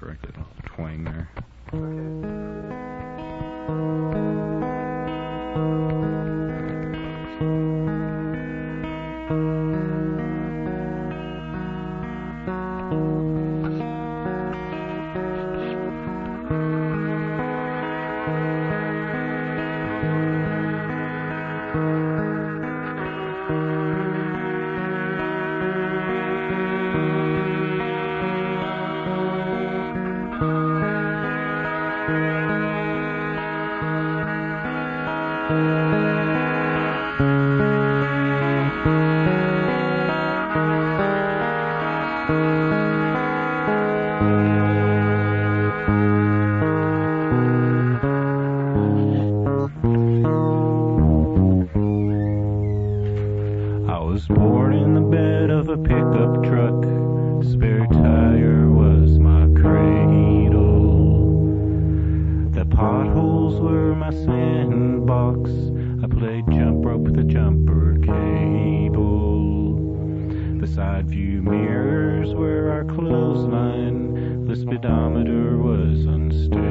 corrected twang there. I was born in the bed of a pickup truck. Spare tire was my cradle. The potholes were my sandbox. I played jump rope with a jumper cable. The side view mirrors were our clothesline. The speedometer was unstable.